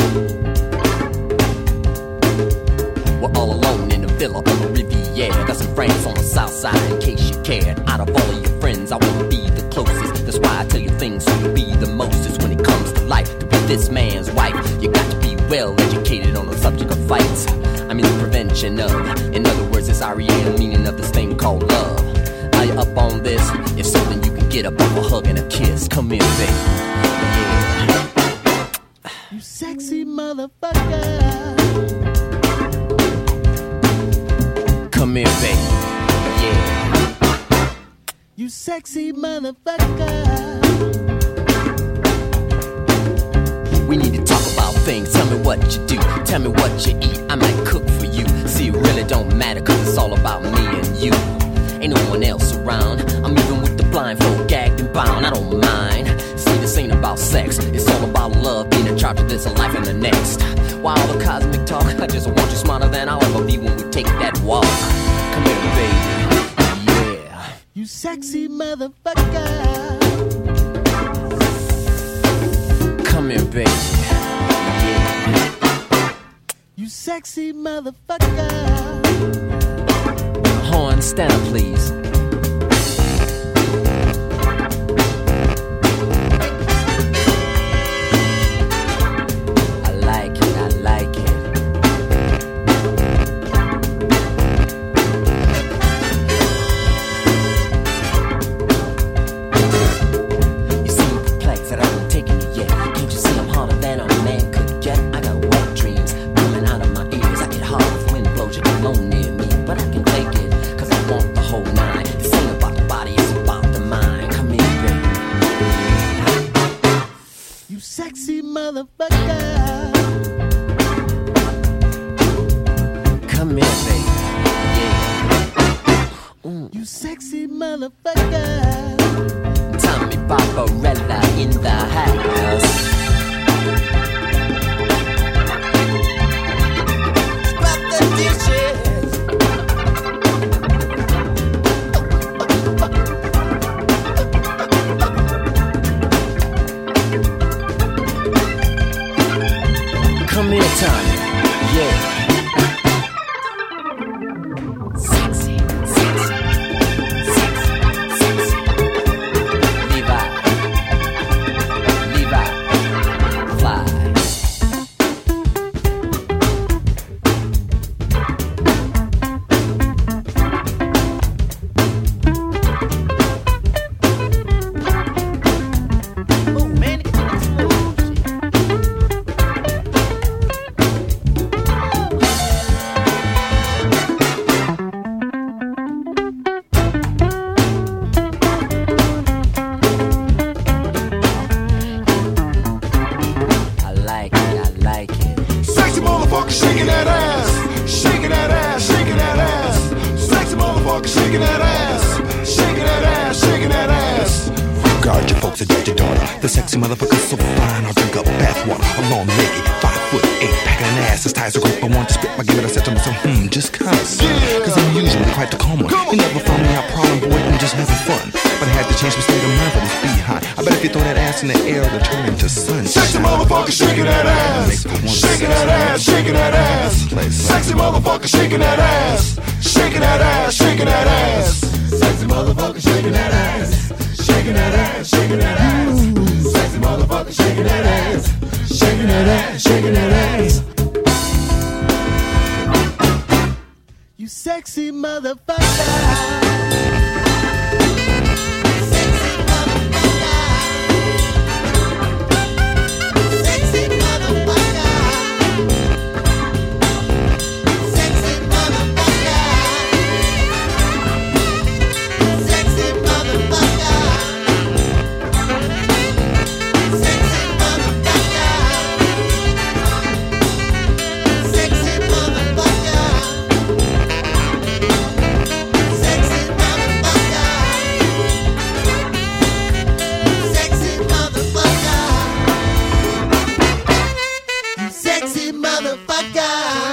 We're all alone in a villa on the Riviera. Got some friends on the south side in case you cared. Out of all of your friends, I wanna be the closest. That's why I tell you things so you'll be the mostest. When it comes to life, to be this man's wife, you got to be well educated on the subject of fights. I mean the prevention of. In other words, it's R.E.A. the meaning of this thing called love. Are you up on this? If so, then you can get up off a hug and a kiss. Come in, baby. Yeah. You sexy motherfucker. Come here, baby. Yeah. You sexy motherfucker. We need to talk about things. Tell me what you do. Tell me what you eat. I might cook for you. See, it really don't matter, cause it's all about me and you. Ain't no one else around. I'm even with the blindfold, gagged and bound. I don't mind. See, this ain't about sex. It's all about love, being in charge of this life and the next. Why all the cosmic talk? I just want you smarter than I'll ever be when we take that walk. Come here, baby. Yeah. You sexy motherfucker. Come here, baby. Yeah. You sexy motherfucker. Horn, stand up, please. I like it, I like it. You seem perplexed that I haven't taken it yet. Can't you see I'm harder than a man could get? I got wet dreams coming out of my ears. I get hard if wind blows you alone near me, but I can take it. Want the whole nine. This ain't about the body, it's about the mind. Come here, baby. You sexy motherfucker. Come here, baby. Yeah. You sexy motherfucker. Tommy Barbarella in the house. Scrap the dishes. Come here, Tommy. Yeah. Sexy, sexy, sexy, sexy. Levi, fly. Oh man, it's smooth. Shaking that ass, shaking that ass, shaking that ass. Sexy motherfucker, shaking that ass, shaking that ass, shaking that ass. Guard your folks and judge your daughter. The sexy motherfucker's so fine, I'll drink up bathwater. A long legged, 5'8", packing an ass as tight as a rope. I want to spit, I give it a set to myself, just cuz. Cause I'm usually quite the calm one. You never found me out prowling, boy, I'm just having fun. But I had to change my state of mind for this behind. I bet if you throw that ass in the air, it'll turn into sunshine. Sexy motherfucker, shaking that ass, shaking that ass, shaking that ass. Sexy motherfucker, shaking that ass, shaking that ass, shaking that ass. Sexy motherfucker, shaking that ass, shaking that ass, shaking that ass. Sexy motherfucker, shaking that ass, shaking that ass, shaking that ass. You sexy motherfucker. Sexy motherfucker.